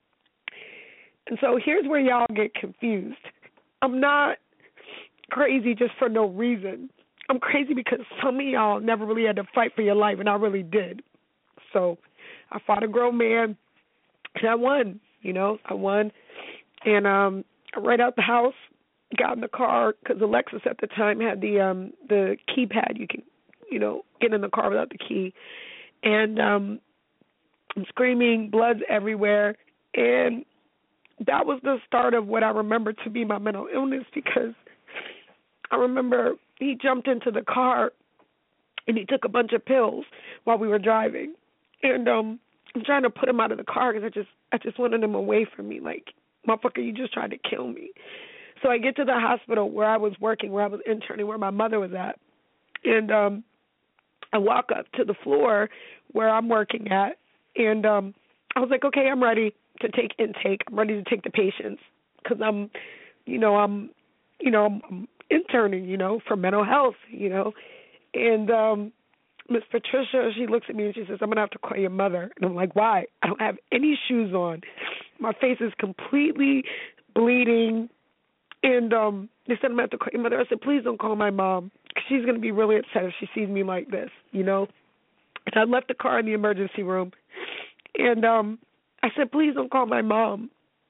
Speaker 5: And so here's where y'all get confused. I'm not crazy just for no reason. I'm crazy because some of y'all never really had to fight for your life, and I really did. So I fought a grown man, and I won. You know, I won. And um, I ran out the house, got in the car, because Alexis at the time had the um, the keypad. You can, you know, get in the car without the key. And um, I'm screaming, blood's everywhere. And that was the start of what I remember to be my mental illness, because I remember he jumped into the car and he took a bunch of pills while we were driving. And um, I'm trying to put him out of the car because I just, I just wanted him away from me. Like, motherfucker, you just tried to kill me. So I get to the hospital where I was working, where I was interning, where my mother was at. And um, I walk up to the floor where I'm working at. And um, I was like, okay, I'm ready to take intake. I'm ready to take the patients because I'm, you know, I'm, you know, I'm, I'm interning, you know, for mental health, you know. And um, Miss Patricia, she looks at me and she says, I'm going to have to call your mother. And I'm like, why? I don't have any shoes on. My face is completely bleeding. And um, they said, I'm going to have to call your mother. I said, please don't call my mom because she's going to be really upset if she sees me like this, you know. And I left the car in the emergency room. And um, I said, please don't call my mom.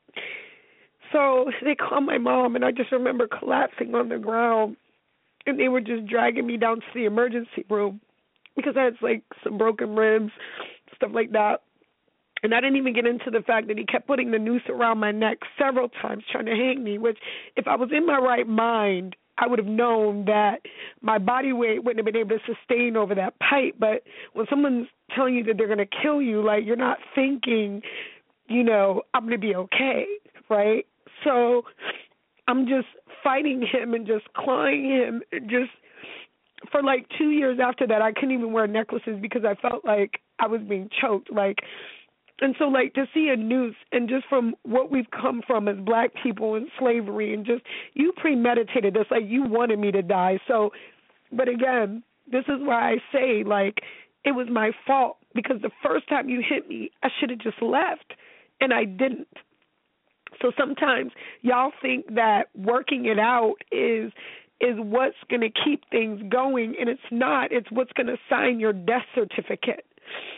Speaker 5: So they called my mom, and I just remember collapsing on the ground, and they were just dragging me down to the emergency room because I had, like, some broken ribs, stuff like that. And I didn't even get into the fact that he kept putting the noose around my neck several times trying to hang me, which if I was in my right mind, I would have known that my body weight wouldn't have been able to sustain over that pipe. But when someone's telling you that they're going to kill you, like, you're not thinking, you know, I'm going to be okay, right? So I'm just fighting him and just clawing him. And just for like two years after that, I couldn't even wear necklaces because I felt like I was being choked. Like, and so like to see a noose, and just from what we've come from as black people in slavery, and just you premeditated this, like you wanted me to die. So, but again, this is why I say like it was my fault, because the first time you hit me, I should have just left, and I didn't. So sometimes y'all think that working it out is is what's going to keep things going, and it's not. It's what's going to sign your death certificate.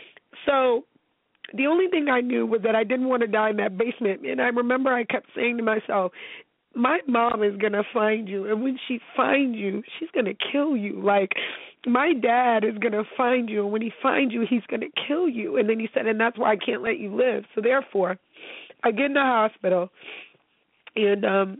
Speaker 5: So the only thing I knew was that I didn't want to die in that basement, and I remember I kept saying to myself, my mom is going to find you, and when she finds you, she's going to kill you. Like, my dad is going to find you, and when he finds you, he's going to kill you. And then he said, and that's why I can't let you live. So therefore, I get in the hospital, and um,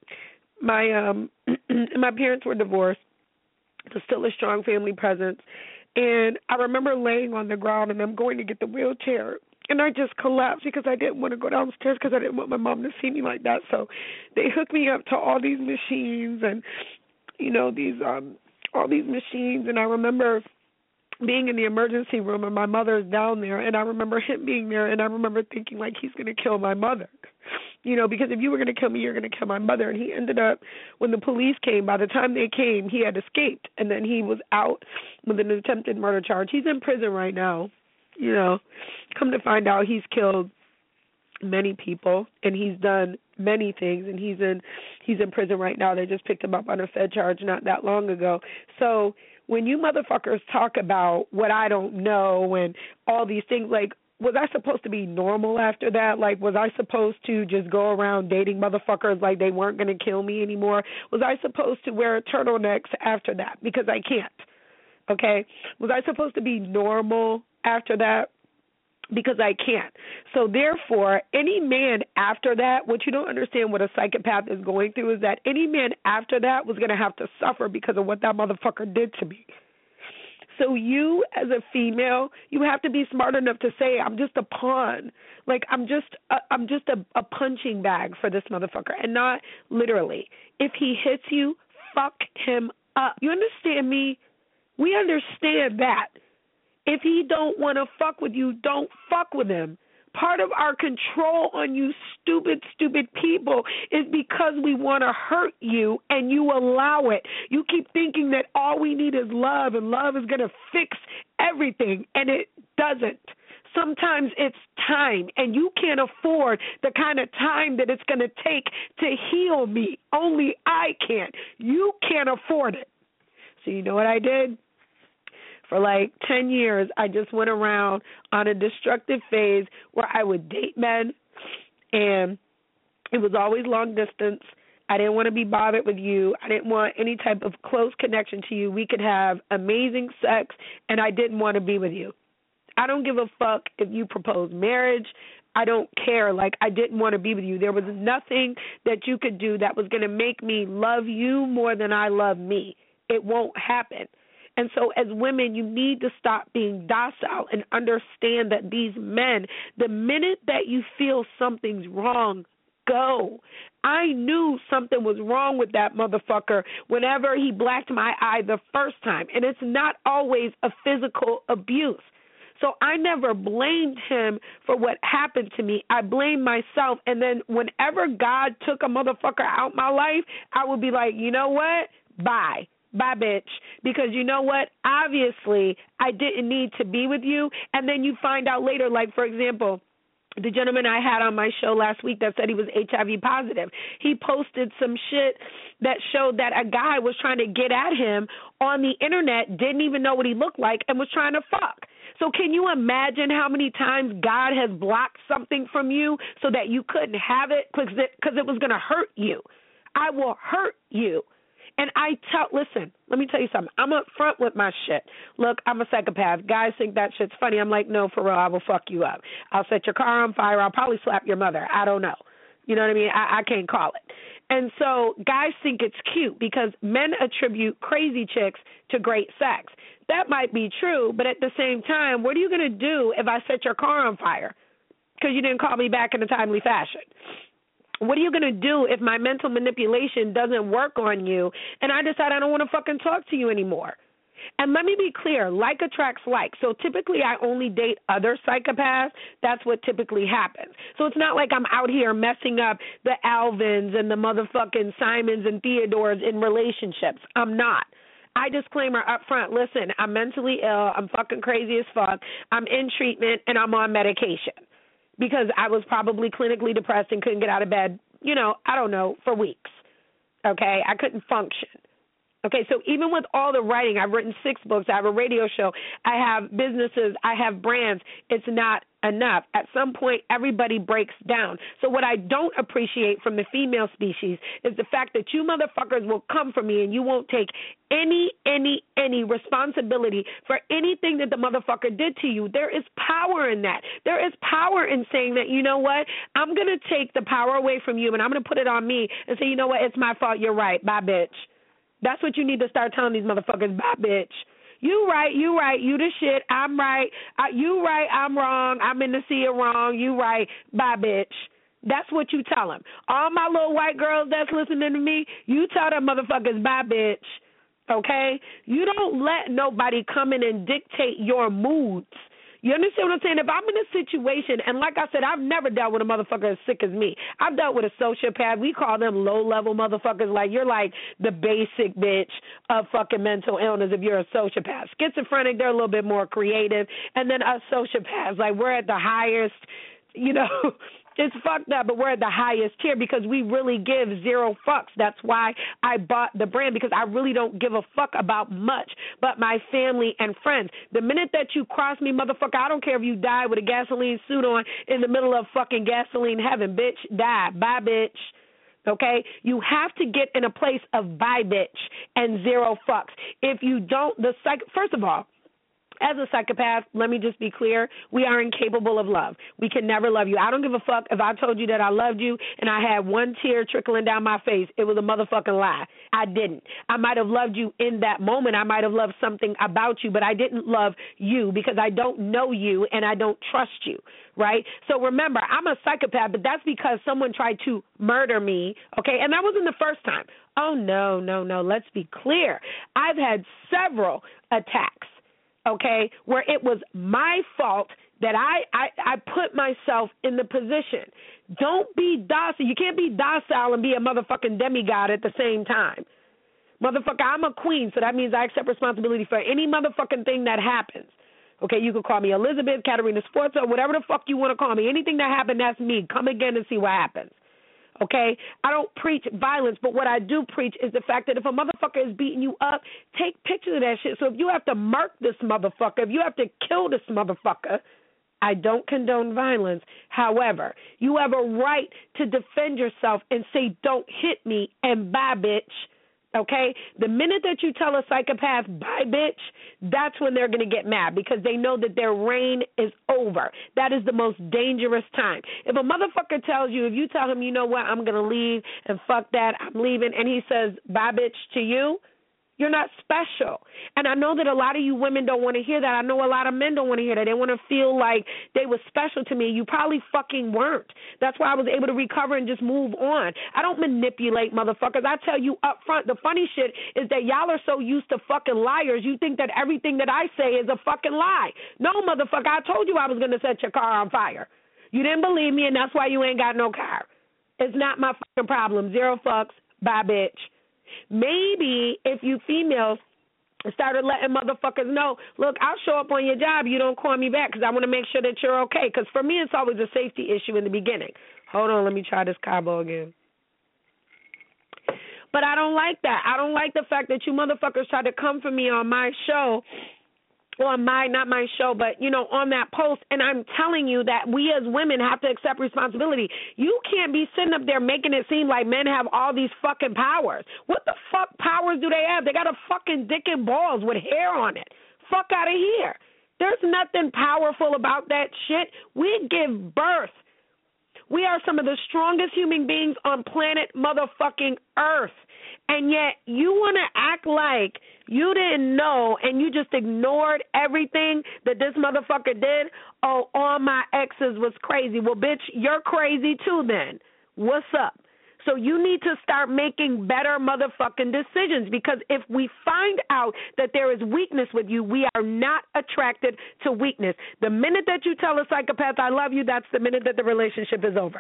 Speaker 5: my um, my parents were divorced. There's still a strong family presence. And I remember laying on the ground, and I'm going to get the wheelchair, and I just collapsed because I didn't want to go downstairs because I didn't want my mom to see me like that. So they hooked me up to all these machines, and, you know, these um, all these machines. And I remember being in the emergency room, and my mother's down there, and I remember him being there, and I remember thinking, like, he's going to kill my mother. You know, because if you were going to kill me, you're going to kill my mother. And he ended up, when the police came, by the time they came, he had escaped. And then he was out with an attempted murder charge. He's in prison right now. You know, come to find out, he's killed many people, and he's done many things, and he's in he's in prison right now. They just picked him up on a Fed charge not that long ago. So when you motherfuckers talk about what I don't know and all these things, like, was I supposed to be normal after that? Like, was I supposed to just go around dating motherfuckers like they weren't going to kill me anymore? Was I supposed to wear turtlenecks after that? Because I can't, okay? Was I supposed to be normal after that? Because I can't. So, therefore, any man after that, what you don't understand what a psychopath is going through is that any man after that was going to have to suffer because of what that motherfucker did to me. So you, as a female, you have to be smart enough to say, I'm just a pawn. Like, I'm just a, I'm just a, a punching bag for this motherfucker, and not literally. If he hits you, fuck him up. You understand me? We understand that. If he don't want to fuck with you, don't fuck with him. Part of our control on you stupid, stupid people is because we want to hurt you and you allow it. You keep thinking that all we need is love and love is going to fix everything, and it doesn't. Sometimes it's time, and you can't afford the kind of time that it's going to take to heal me. Only I can. You can't afford it. So you know what I did? For like ten years, I just went around on a destructive phase where I would date men, and it was always long distance. I didn't want to be bothered with you. I didn't want any type of close connection to you. We could have amazing sex, and I didn't want to be with you. I don't give a fuck if you propose marriage. I don't care. Like, I didn't want to be with you. There was nothing that you could do that was going to make me love you more than I love me. It won't happen. And so as women, you need to stop being docile and understand that these men, the minute that you feel something's wrong, go. I knew something was wrong with that motherfucker whenever he blacked my eye the first time. And it's not always a physical abuse. So I never blamed him for what happened to me. I blamed myself. And then whenever God took a motherfucker out my life, I would be like, you know what? Bye. Bye, bitch. Because you know what? Obviously, I didn't need to be with you. And then you find out later, like, for example, the gentleman I had on my show last week that said he was H I V positive, he posted some shit that showed that a guy was trying to get at him on the internet, didn't even know what he looked like, and was trying to fuck. So can you imagine how many times God has blocked something from you so that you couldn't have it because it, it was going to hurt you? I will hurt you. And I tell, listen, let me tell you something. I'm up front with my shit. Look, I'm a psychopath. Guys think that shit's funny. I'm like, no, for real, I will fuck you up. I'll set your car on fire. I'll probably slap your mother. I don't know. You know what I mean? I, I can't call it. And so guys think it's cute because men attribute crazy chicks to great sex. That might be true, but at the same time, what are you going to do if I set your car on fire because you didn't call me back in a timely fashion? What are you going to do if my mental manipulation doesn't work on you and I decide I don't want to fucking talk to you anymore? And let me be clear, like attracts like. So typically I only date other psychopaths. That's what typically happens. So it's not like I'm out here messing up the Alvins and the motherfucking Simons and Theodores in relationships. I'm not. I disclaimer up front, listen, I'm mentally ill. I'm fucking crazy as fuck. I'm in treatment and I'm on medication. Because I was probably clinically depressed and couldn't get out of bed, you know, I don't know, for weeks, okay? I couldn't function. Okay, so even with all the writing, I've written six books, I have a radio show, I have businesses, I have brands, it's not enough. At some point, everybody breaks down. So what I don't appreciate from the female species is the fact that you motherfuckers will come for me and you won't take any, any, any responsibility for anything that the motherfucker did to you. There is power in that. There is power in saying that, you know what, I'm going to take the power away from you and I'm going to put it on me and say, you know what, it's my fault, you're right, bye, bitch. That's what you need to start telling these motherfuckers, bye, bitch. You right, you right, you the shit, I'm right, I, you right, I'm wrong, I'm in the sea of wrong, you right, bye, bitch. That's what you tell them. All my little white girls that's listening to me, you tell them motherfuckers, bye, bitch, okay? You don't let nobody come in and dictate your moods. You understand what I'm saying? If I'm in a situation, and like I said, I've never dealt with a motherfucker as sick as me. I've dealt with a sociopath. We call them low-level motherfuckers. Like, you're like the basic bitch of fucking mental illness if you're a sociopath. Schizophrenic, they're a little bit more creative. And then us sociopaths, like, we're at the highest, you know, it's fucked up, but we're at the highest tier because we really give zero fucks. That's why I bought the brand, because I really don't give a fuck about much but my family and friends. The minute that you cross me, motherfucker, I don't care if you die with a gasoline suit on in the middle of fucking gasoline heaven. Bitch, die. Bye, bitch. Okay? You have to get in a place of bye, bitch, and zero fucks. If you don't, the psych, first of all, As a psychopath, let me just be clear, we are incapable of love. We can never love you. I don't give a fuck if I told you that I loved you and I had one tear trickling down my face. It was a motherfucking lie. I didn't. I might have loved you in that moment. I might have loved something about you, but I didn't love you because I don't know you and I don't trust you, right? So remember, I'm a psychopath, but that's because someone tried to murder me, okay? And that wasn't the first time. Oh, no, no, no. Let's be clear. I've had several attacks, okay, where it was my fault that I, I, I put myself in the position. Don't be docile. You can't be docile and be a motherfucking demigod at the same time. Motherfucker, I'm a queen, so that means I accept responsibility for any motherfucking thing that happens. Okay, you can call me Elizabeth, Katarina Sforza, whatever the fuck you want to call me. Anything that happened, that's me. Come again and see what happens. Okay, I don't preach violence, but what I do preach is the fact that if a motherfucker is beating you up, take pictures of that shit. So if you have to murk this motherfucker, if you have to kill this motherfucker, I don't condone violence. However, you have a right to defend yourself and say, don't hit me, and bye, bitch. Okay? The minute that you tell a psychopath, bye, bitch, that's when they're going to get mad because they know that their reign is over. That is the most dangerous time. If a motherfucker tells you, if you tell him, you know what, I'm going to leave and fuck that, I'm leaving, and he says, bye, bitch, to you, you're not special. And I know that a lot of you women don't want to hear that. I know a lot of men don't want to hear that. They want to feel like they were special to me. You probably fucking weren't. That's why I was able to recover and just move on. I don't manipulate motherfuckers. I tell you up front, the funny shit is that y'all are so used to fucking liars, you think that everything that I say is a fucking lie. No, motherfucker, I told you I was going to set your car on fire. You didn't believe me, and that's why you ain't got no car. It's not my fucking problem. Zero fucks. Bye, bitch. Maybe if you females started letting motherfuckers know, look, I'll show up on your job, you don't call me back because I want to make sure that you're okay. Because for me, it's always a safety issue in the beginning. Hold on, let me try this Cabo again. But I don't like that. I don't like the fact that you motherfuckers try to come for me on my show, on my, not my show, but, you know, on that post, and I'm telling you that we as women have to accept responsibility. You can't be sitting up there making it seem like men have all these fucking powers. What the fuck powers do they have? They got a fucking dick and balls with hair on it. Fuck out of here. There's nothing powerful about that shit. We give birth. We are some of the strongest human beings on planet motherfucking Earth. And yet you want to act like you didn't know and you just ignored everything that this motherfucker did? Oh, all my exes was crazy. Well, bitch, you're crazy too then. What's up? So you need to start making better motherfucking decisions because if we find out that there is weakness with you, we are not attracted to weakness. The minute that you tell a psychopath, I love you, that's the minute that the relationship is over.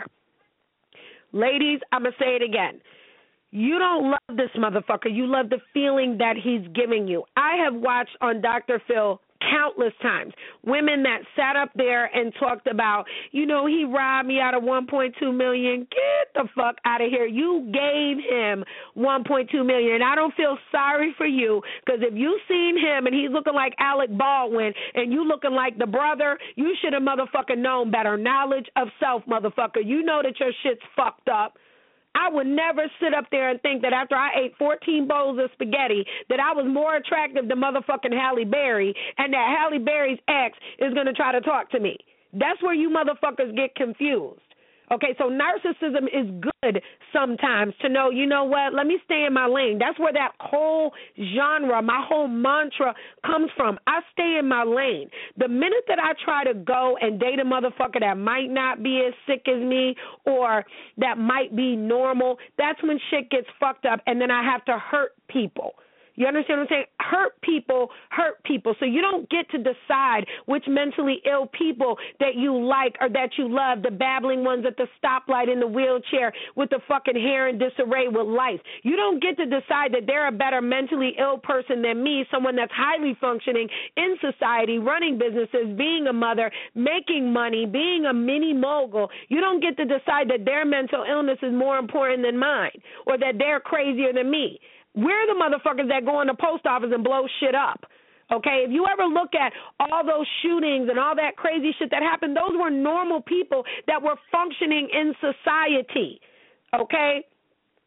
Speaker 5: Ladies, I'm going to say it again. You don't love this motherfucker. You love the feeling that he's giving you. I have watched on Doctor Phil countless times women that sat up there and talked about, you know, he robbed me out of one point two million dollars. Get the fuck out of here. You gave him one point two million dollars. And I don't feel sorry for you because if you seen him and he's looking like Alec Baldwin and you looking like the brother, you should have motherfucking known better. Knowledge of self, motherfucker. You know that your shit's fucked up. I would never sit up there and think that after I ate fourteen bowls of spaghetti that I was more attractive than motherfucking Halle Berry and that Halle Berry's ex is going to try to talk to me. That's where you motherfuckers get confused. Okay, so narcissism is good sometimes to know, you know what, let me stay in my lane. That's where that whole genre, my whole mantra comes from. I stay in my lane. The minute that I try to go and date a motherfucker that might not be as sick as me or that might be normal, that's when shit gets fucked up and then I have to hurt people. You understand what I'm saying? Hurt people, hurt people. So you don't get to decide which mentally ill people that you like or that you love, the babbling ones at the stoplight in the wheelchair with the fucking hair in disarray with life. You don't get to decide that they're a better mentally ill person than me, someone that's highly functioning in society, running businesses, being a mother, making money, being a mini mogul. You don't get to decide that their mental illness is more important than mine or that they're crazier than me. We're the motherfuckers that go in the post office and blow shit up, okay? If you ever look at all those shootings and all that crazy shit that happened, those were normal people that were functioning in society, okay?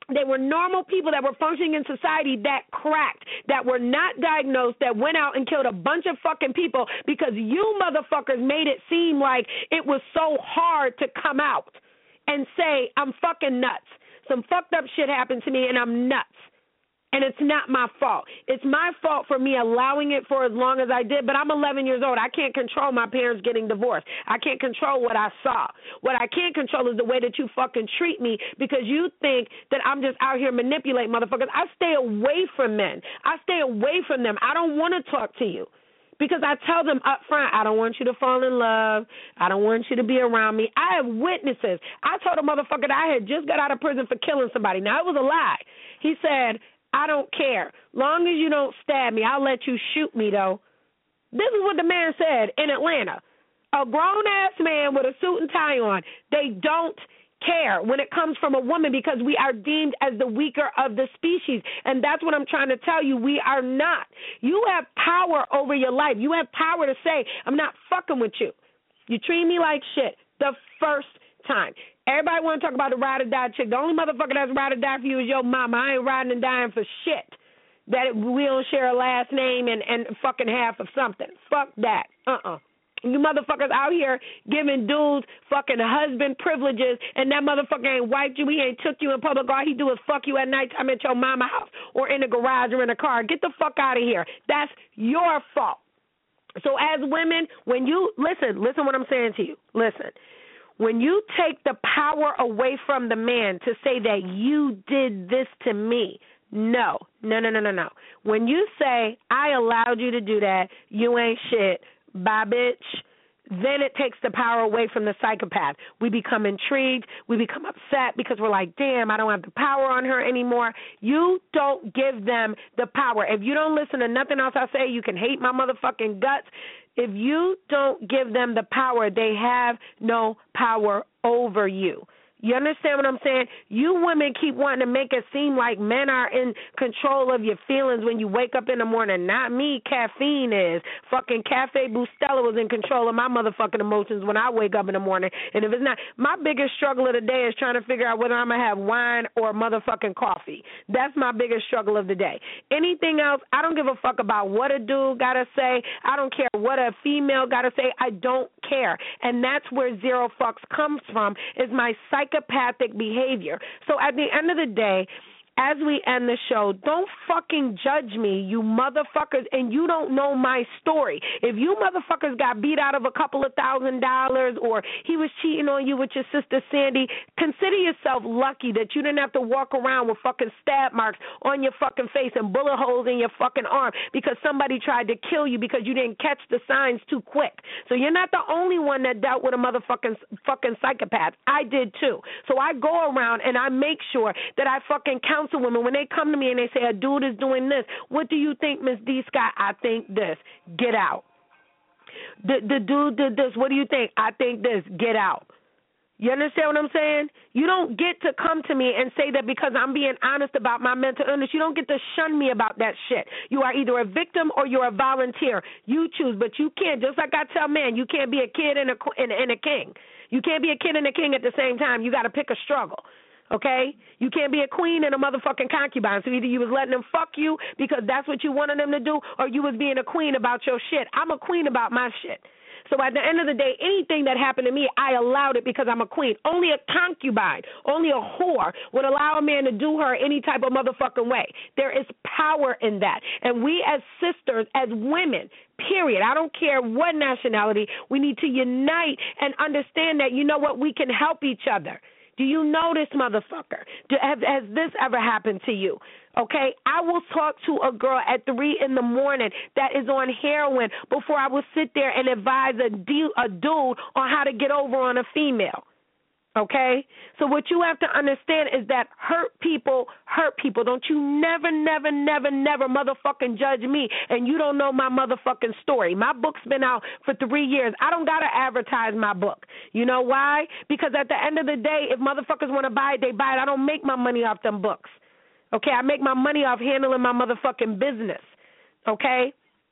Speaker 5: They were normal people that were functioning in society that cracked, that were not diagnosed, that went out and killed a bunch of fucking people because you motherfuckers made it seem like it was so hard to come out and say, I'm fucking nuts. Some fucked up shit happened to me and I'm nuts. And it's not my fault. It's my fault for me allowing it for as long as I did, but I'm eleven years old. I can't control my parents getting divorced. I can't control what I saw. What I can't control is the way that you fucking treat me because you think that I'm just out here manipulating motherfuckers. I stay away from men. I stay away from them. I don't want to talk to you. Because I tell them up front, I don't want you to fall in love. I don't want you to be around me. I have witnesses. I told a motherfucker that I had just got out of prison for killing somebody. Now, it was a lie. He said, I don't care. Long as you don't stab me, I'll let you shoot me, though. This is what the man said in Atlanta. A grown-ass man with a suit and tie on. They don't care when it comes from a woman because we are deemed as the weaker of the species. And that's what I'm trying to tell you. We are not. You have power over your life. You have power to say, I'm not fucking with you. You treat me like shit the first time. Everybody want to talk about the ride or die chick. The only motherfucker that's ride or die for you is your mama. I ain't riding and dying for shit. That we don't share a last name and, and fucking half of something. Fuck that. Uh-uh. You motherfuckers out here giving dudes fucking husband privileges, and that motherfucker ain't wiped you, he ain't took you in public. All he do is fuck you at nighttime at your mama house or in the garage or in a car. Get the fuck out of here. That's your fault. So as women, when you, listen, listen what I'm saying to you. Listen. When you take the power away from the man to say that you did this to me, no, no, no, no, no, no. When you say, I allowed you to do that, you ain't shit, bye, bitch, then it takes the power away from the psychopath. We become intrigued. We become upset because we're like, damn, I don't have the power on her anymore. You don't give them the power. If you don't listen to nothing else I say, you can hate my motherfucking guts. If you don't give them the power, they have no power over you. You understand what I'm saying? You women keep wanting to make it seem like men are in control of your feelings when you wake up in the morning. Not me. Caffeine is. Fucking Cafe Bustelo was in control of my motherfucking emotions when I wake up in the morning. And if it's not, my biggest struggle of the day is trying to figure out whether I'm going to have wine or motherfucking coffee. That's my biggest struggle of the day. Anything else, I don't give a fuck about what a dude got to say. I don't care what a female got to say. I don't care. And that's where zero fucks comes from, is my psych psychopathic behavior. So at the end of the day, as we end the show, don't fucking judge me, you motherfuckers, and you don't know my story. If you motherfuckers got beat out of a couple of thousand dollars or he was cheating on you with your sister Sandy, consider yourself lucky that you didn't have to walk around with fucking stab marks on your fucking face and bullet holes in your fucking arm because somebody tried to kill you because you didn't catch the signs too quick. So you're not the only one that dealt with a motherfucking fucking psychopath. I did too. So I go around and I make sure that I fucking counsel women when they come to me and they say a dude is doing this. What do you think, Miss D. Scott? I think this. Get out. The, the dude did this. What do you think? I think this. Get out. You understand what I'm saying? You don't get to come to me and say that because I'm being honest about my mental illness. You don't get to shun me about that shit. You are either a victim or you're a volunteer. You choose, but you can't. Just like I tell men, you can't be a kid and a, and, and a king. You can't be a kid and a king at the same time. You got to pick a struggle. Okay? You can't be a queen and a motherfucking concubine. So either you was letting them fuck you because that's what you wanted them to do, or you was being a queen about your shit. I'm a queen about my shit. So at the end of the day, anything that happened to me, I allowed it because I'm a queen. Only a concubine, only a whore would allow a man to do her any type of motherfucking way. There is power in that. And we as sisters, as women, period, I don't care what nationality, we need to unite and understand that, you know what, we can help each other. Do you know this, motherfucker? Do, has, has this ever happened to you? Okay? I will talk to a girl at three in the morning that is on heroin before I will sit there and advise a, de- a dude on how to get over on a female. Okay? So what you have to understand is that hurt people hurt people. Don't you never, never, never, never motherfucking judge me, and you don't know my motherfucking story. My book's been out for three years. I don't got to advertise my book. You know why? Because at the end of the day, if motherfuckers want to buy it, they buy it. I don't make my money off them books. Okay? I make my money off handling my motherfucking business. Okay?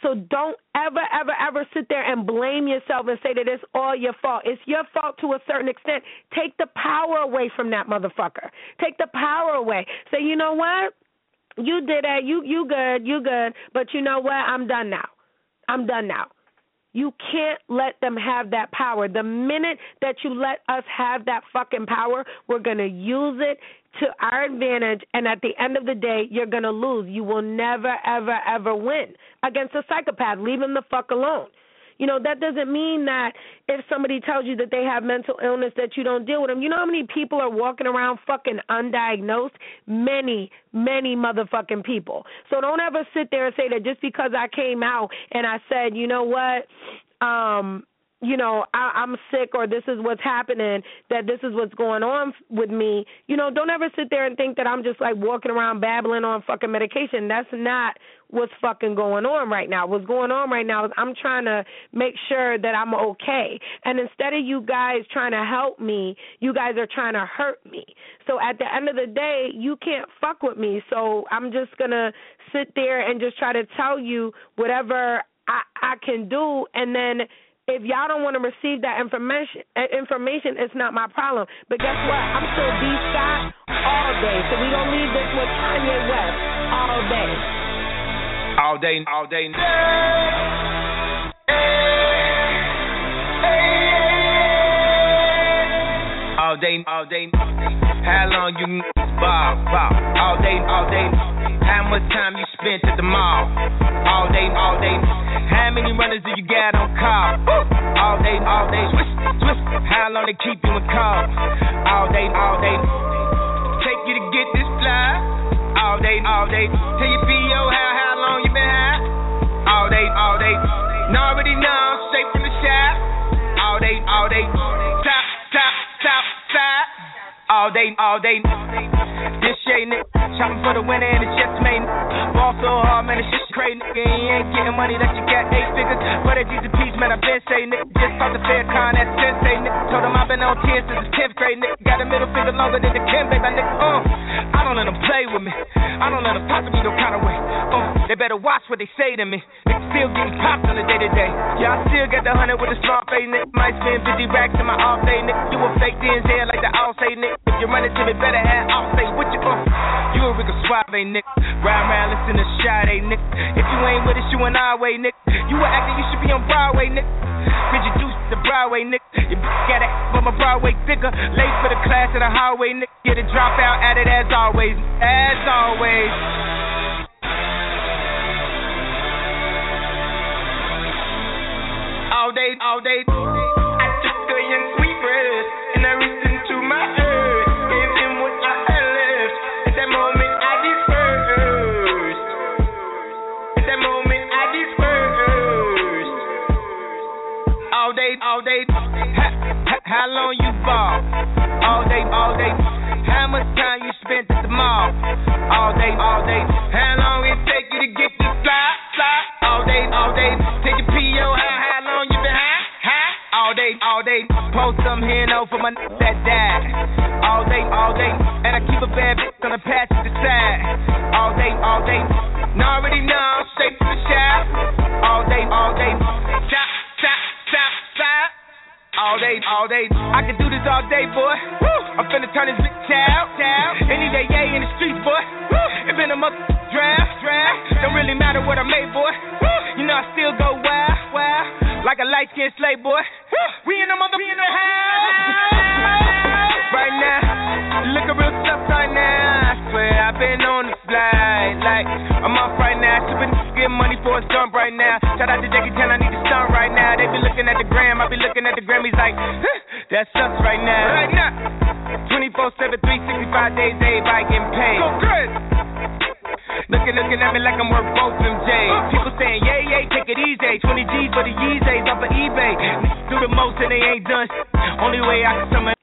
Speaker 5: So don't ever, ever, ever sit there and blame yourself and say that it's all your fault. It's your fault to a certain extent. Take the power away from that motherfucker. Take the power away. Say, you know what? You did that. You you good. You good. But you know what? I'm done now. I'm done now. You can't let them have that power. The minute that you let us have that fucking power, we're going to use it to our advantage, and at the end of the day, you're going to lose. You will never, ever, ever win against a psychopath. Leave him the fuck alone. You know, that doesn't mean that if somebody tells you that they have mental illness that you don't deal with them. You know how many people are walking around fucking undiagnosed? Many, many motherfucking people. So don't ever sit there and say that just because I came out and I said, you know what, um, you know, I, I'm sick or this is what's happening, that this is what's going on with me. You know, don't ever sit there and think that I'm just like walking around babbling on fucking medication. That's not what's fucking going on right now. What's going on right now is I'm trying to make sure that I'm okay. And instead of you guys trying to help me, you guys are trying to hurt me. So at the end of the day, you can't fuck with me. So I'm just going to sit there and just try to tell you whatever I, I can do, and then if y'all don't want to receive that information, information, it's not my problem. But guess what? I'm still D. Scott all day. So we gonna leave this with Kanye West all day.
Speaker 3: All day, all day. All day, all day. How long you bob, bob? All day, all day. How much time you spent at the mall? All day, all day. How many runners do you got on call? All day, all day. Twist, twist. How long they keep you in call? All day, all day. Take you to get this fly. All day, all day. Tell your P O how how long you been high? All day, all day. Now already know, straight from the shop. All day, all day. Top, top, top, side. All day, all day. This shade, nigga. Shopping for the winner and it's just made. Ball so hard, man, it's just crazy, nigga. You ain't getting money that you got eight figures. But at Jesus Peace, man, I been saying, nigga. Just talked to Fair Con, that's sensei, nigga. Told him I've been on ten since the tenth grade, nigga. Got a middle finger longer than the Kim, baby, nigga. Uh, I don't let them play with me. I don't let them talk to me no kind of way. Uh, they better watch what they say to me. Nigga still getting popped on the day to day. Yeah, I still got the hundred with a strong face, nigga. Might spend fifty racks in my off day, nigga. You a fake D N Z like the all say, nigga. If you run it to me, better have all say what you uh. You a Rico Suave, nigga. Ride around, listen to Sade, nigga. If you ain't with us, you an our way, nigga. You a actor, you should be on Broadway, nigga. Could you do the Broadway, nigga? You got that from a Broadway figure. Late for the class of the highway, nigga. Get a dropout at it as always. As always. All day, all day. I took a young sweet breath and I reached into my earth. Gave him what I had left. At that moment I dispersed. At that moment I dispersed. All day, all day. Ha, ha, how long you ball? All day, all day. How much time you spent at the mall? All day, all day. How long it take you to get this fly, fly? All day, all day. Take your P O, how, how long you been high, high? All day, all day. Post some here no for my n**** that died. All day, all day. And I keep a bad bitch on the passenger side. All day, all day. Now already know, straight to the shop. All day, all day. Chop, chop, chop, chop. All day, all day. I can do this all day, boy. Woo! I'm finna turn this bitch out, out. Any day, yeah, in the streets, boy. Woo! It been a mother draft, draft. Don't really matter what I made, boy. Woo! You know I still go wild, wild. Like a light-skinned slave, boy. Woo! We in the mother, we in the house. Right now, looking real tough right now. I swear I've been on the flight. Like, I'm off right now. Sipping, getting money for a stump right now. Shout out to Jackie Chan, I need to stunt right now. They be looking at the gram, I be looking at the gram. He's like, huh, that's us right now. Right now, twenty-four seven, three sixty-five days, everybody getting paid. Go crazy. Looking, looking at me like I'm worth both them J's. People saying, yeah, yeah, take it easy. twenty G's for the Yeezys off of eBay. Do the most and they ain't done. Only way I can sum it